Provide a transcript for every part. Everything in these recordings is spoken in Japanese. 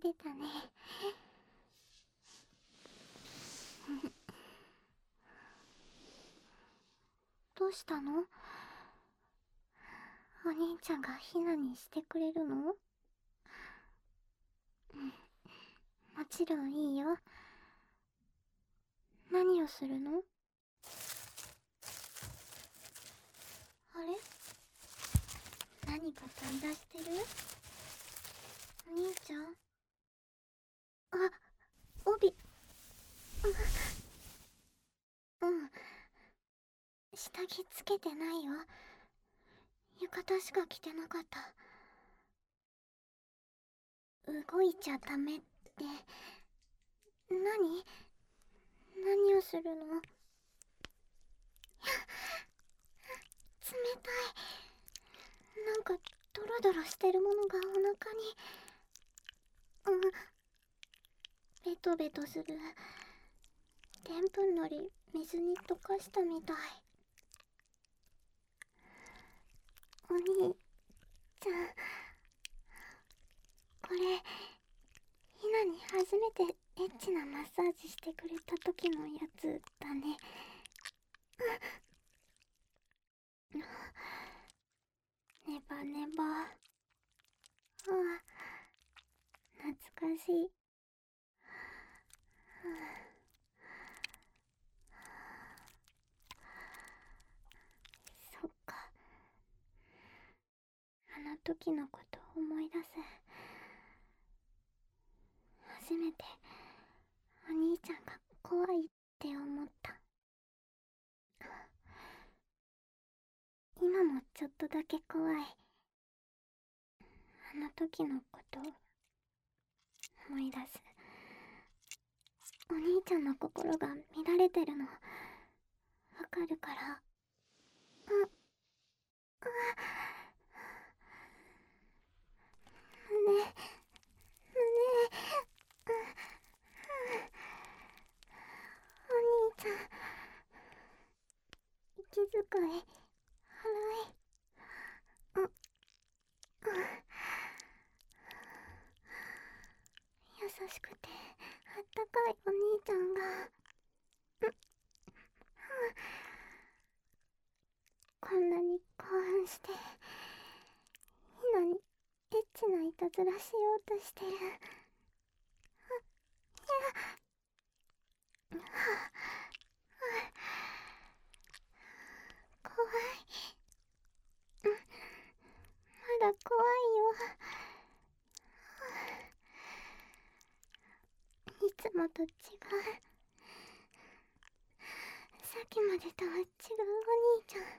出たね。どうしたの？お兄ちゃんがヒナにしてくれるの？もちろんいいよ。何をするの？あれ？何か取り出してる？お兄ちゃん？あ、帯。うん。下着つけてないよ。浴衣しか着てなかった。動いちゃダメって。何をするの？冷たい。なんかドロドロしてるものがお腹に。ベトベトする。でんぷんのり水に溶かしたみたい。お兄ちゃん、これヒナに初めてエッチなマッサージしてくれた時のやつだね。ネバネバ。懐かしい。そっか。あの時のこと思い出す。初めてお兄ちゃんが怖いって思った。今もちょっとだけ怖い。あの時のこと思い出す。お兄ちゃんの心が乱れてるのわかるから。胸、お兄ちゃん、息遣い荒い。優しくてあったかいお兄ちゃんが。こんなに興奮してヒナにエッチないたずらしようとしてる。怖い。まだ怖いよ。いつもと違う。さっきまでとは違うお兄ちゃん。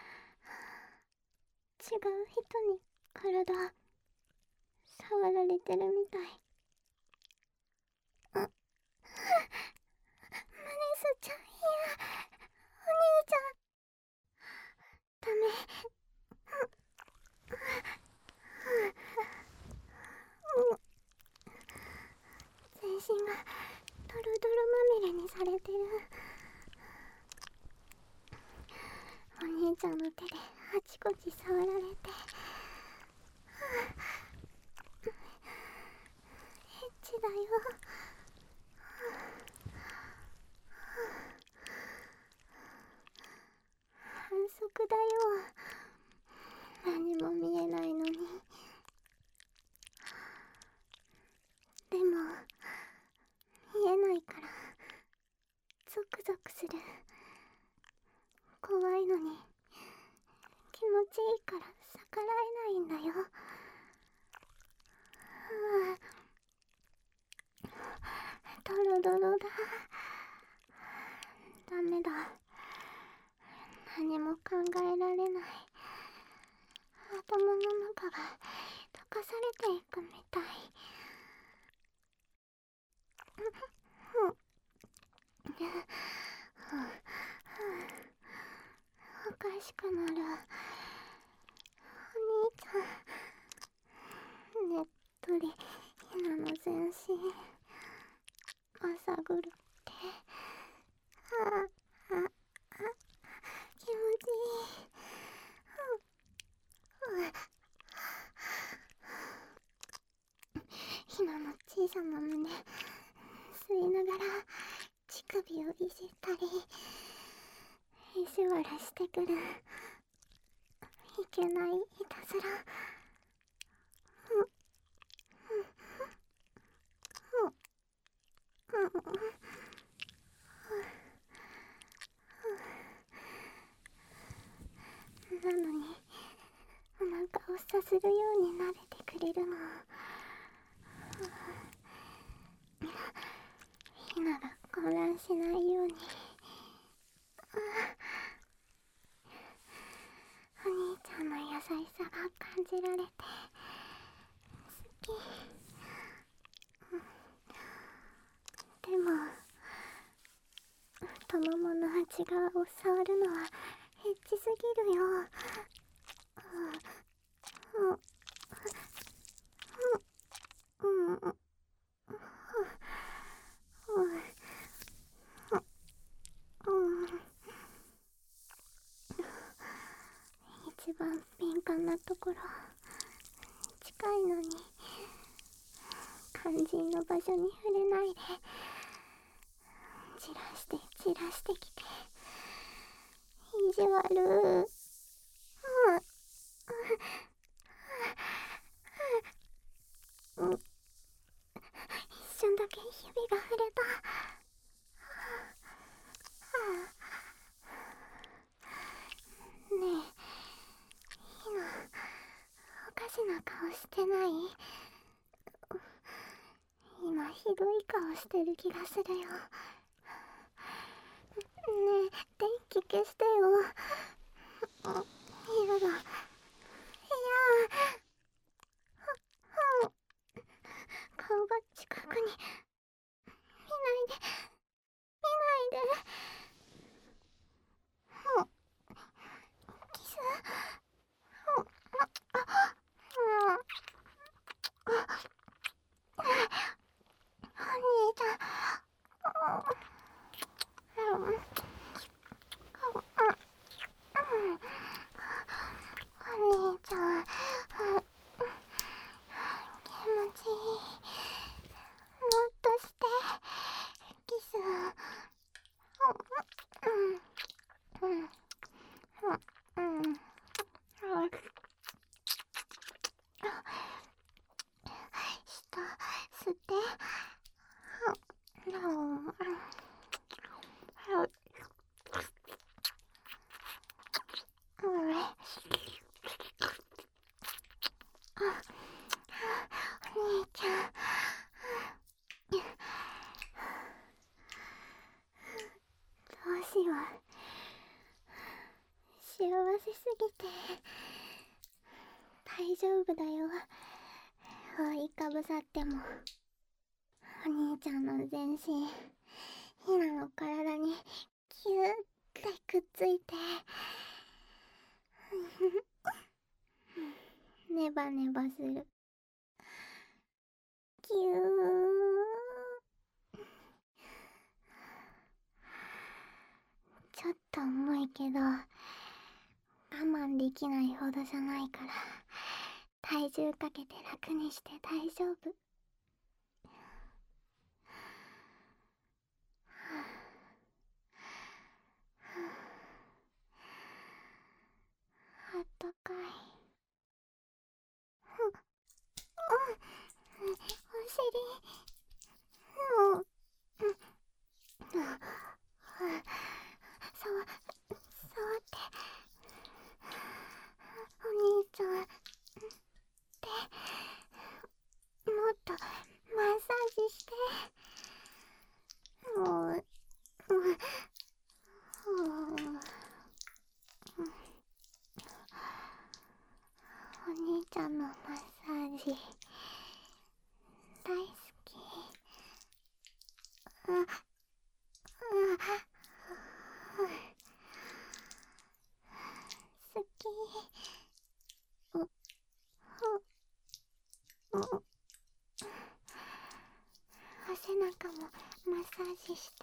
違う人に体触られてるみたい。マネスちゃん、いや、お兄ちゃん。ダメ。全身がドロドロまみれにされてる。お兄ちゃんの手であちこち触られて。エッチだよ。反則だよ。何も見えないのに。でも見えないからゾクゾクする。怖いのに気持ちいいから逆らえないんだよ。ドロドロだ。ダメだ。何も考えられない。頭の中が溶かされていくみたい。おかしくなる。お兄ちゃん、ねっとりヒナの全身まさぐるって。気持ちいい。ヒナの小者の胸吸いながら乳首をいじったり意地悪してくるいけないいたずら。なのにお腹をさするように撫でてくれるの。ヒナが混乱しないように。お兄ちゃんの優しさが感じられて好き。でも太ももの内側を触るのはエッチすぎるよ。一番敏感なところ、近いのに肝心の場所に触れないでじらしてきて意地悪。一瞬だけ指が触れた。ねえひな、おかしな顔してない？今ひどい顔してる気がするよ。ねえ電気消してよ。嫌だ。顔が近くに見ないで。キス。お兄ちゃん。お兄ちゃん。気持ちいい。もっとしてキス。下吸って。お兄ちゃん。どうしよう。幸せすぎて大丈夫だよ。覆いかぶさってもお兄ちゃんの全身ヒナの体にキューってくっついてネバネバする。キュー。ちょっと重いけど我慢できないほどじゃないから体重かけて楽にして大丈夫。あったかい。お尻。触ってお兄ちゃんってもっとマッサージして。もうお兄ちゃんのマッサージ大好き。好き。背中もマッサージして。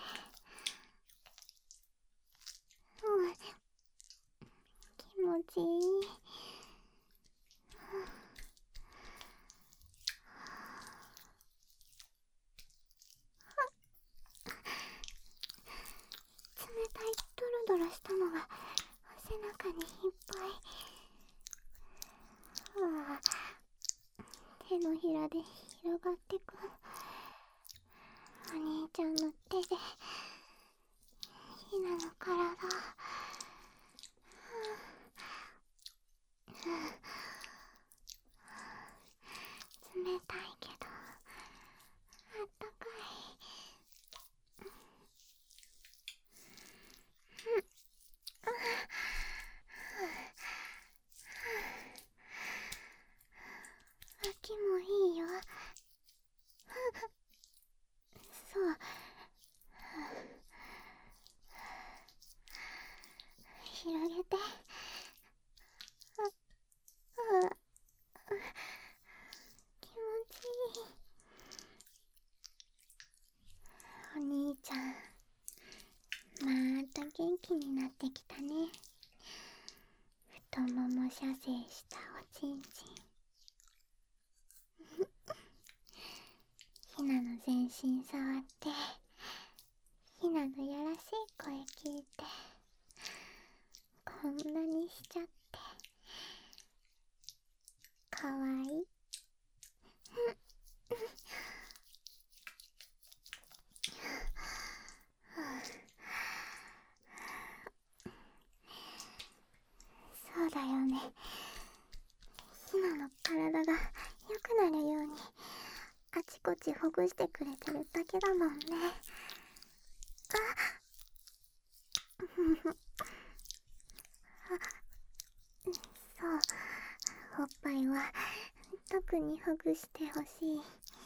気持ちいい。 のが背中にいっぱい。手のひらで広がってく。お兄ちゃんの手でひなの体。冷たいけどあったかい。秋もいいよ。そう。広げて。気持ちいい。お兄ちゃん、また元気になってきたね。太もも射精したおちんちん。ひなの全身触って、ひなのやらしい声聞いて、こんなにしちゃって、かわいい。そうだよね。ひなの体が良くなるようにあちこちほぐしてくれてるだけだもんね。そう、おっぱいは特にほぐしてほしい。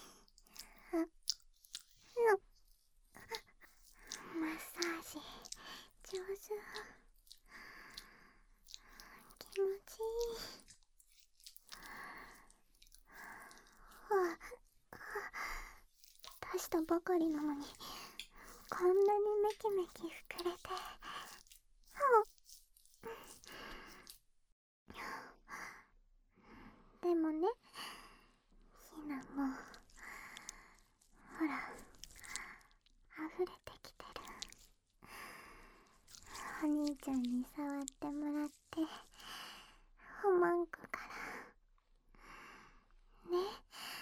マッサージ上手。気持ちいい。出したばかりなのにこんなにメキメキ膨れて。でもね、ひなもほら溢れてきてる。お兄ちゃんに触ってもらっておまんこからね。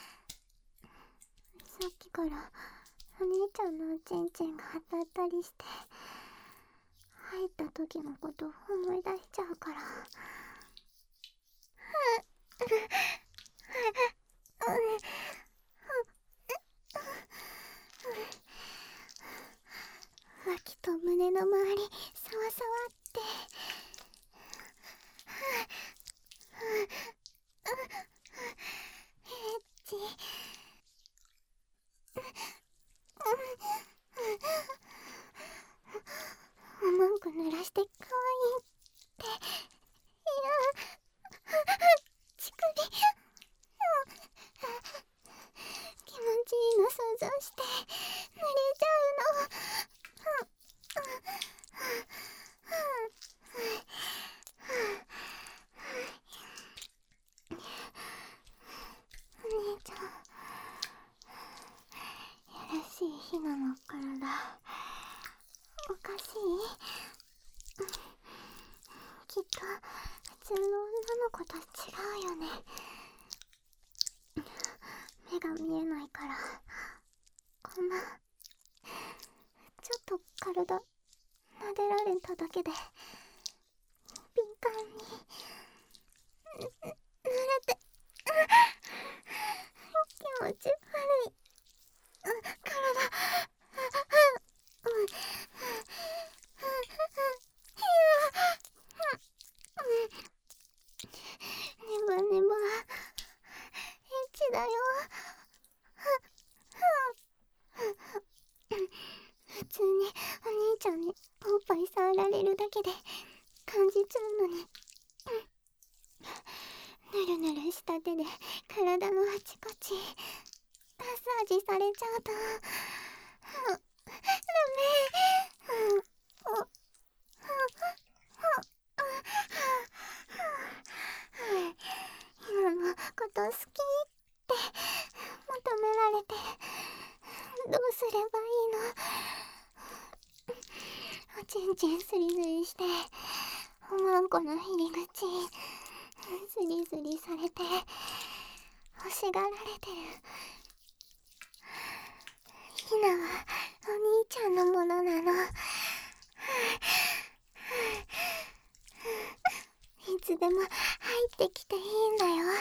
さっきからお兄ちゃんのおちんちんが当たったりして入った時のこと思い出しちゃうから。脇と胸の周りさわさわって。エッチ。おまんこ濡らしてかわいいって。いや、乳首。気持ちいいの想像して濡れちゃうの。お兄ちゃん、やらしいひなの体おかしい？きっと普通の女の子と違うよね。目が見えないからこんなちょっと体撫でられただけで敏感に濡れて気持ち悪い。体ネバネバエッチだよ。普通にお兄ちゃんにおっぱい触られるだけで感じちゃうのに、ぬるぬるした手で体のあちこちマッサージされちゃうとダメ。今のこと好きって求められてどうすればいいの？おチンチンスリスリしておまんこの入り口スリスリされて欲しがられてる。ひなはお兄ちゃんのものなの。いつでも入ってきていいんだよ。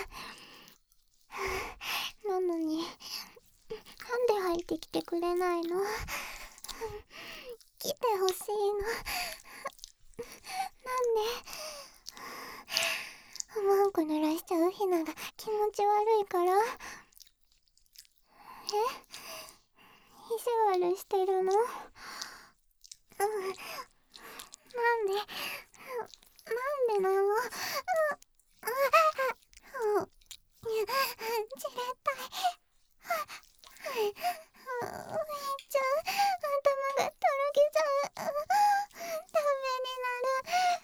なのになんで入ってきてくれないの？来てほしいの。なんで？おまんこ濡らしちゃうひなが気持ち悪いから？意地悪してるの？なんでなの？じれったい。お兄ちゃん、頭がとろけちゃう。ダメになる。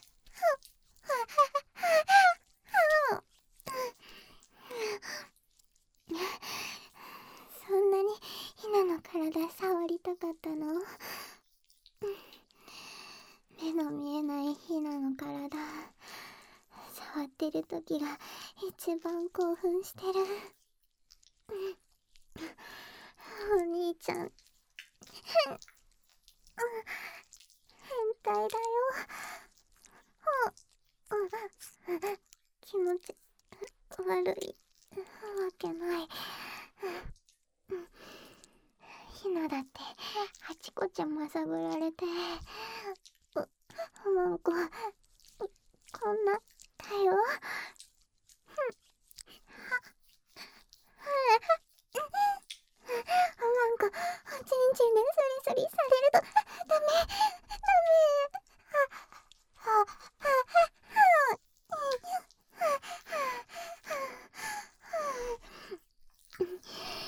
そんなにひなの体触りたかったの？目の見えないひなの体触ってる時が一番興奮してる。お兄ちゃん変態だよ。気持ち悪いわけない。ひなだってあちこちまさぐられておまんここんなだよ。おまんこおちんちんでスリスリされるとダメ。早く入れ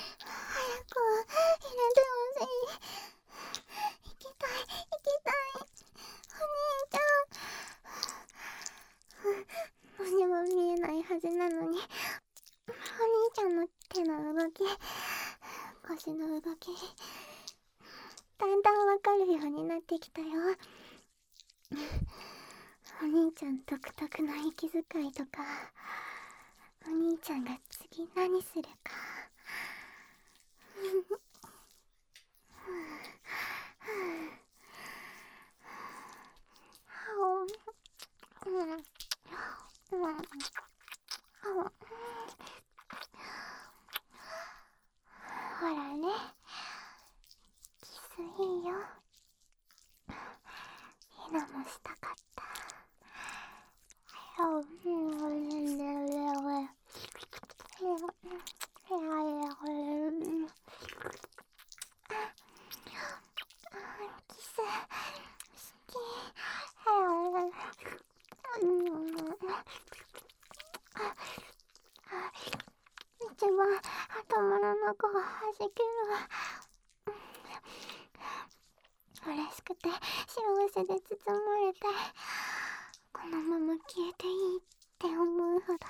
てほしい。行きたい。お兄ちゃん。何も見えないはずなのにお兄ちゃんの手の動き、腰の動き、だんだんわかるようになってきたよ。お兄ちゃん独特の息遣いとか、お兄ちゃんが次何するか。ほらね、キスいいよ。ひなもしたかった。キス好き。一番頭の中がはじける。嬉しくて幸せで包まれて、このまま消えていいって思うほど。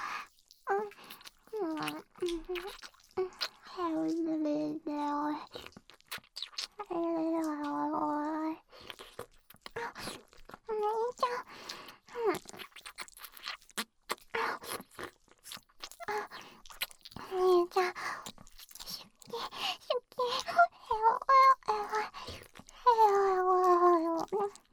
お兄ちゃん、お兄ちゃん、シュッキシュッキ、へおへおへおへおへお。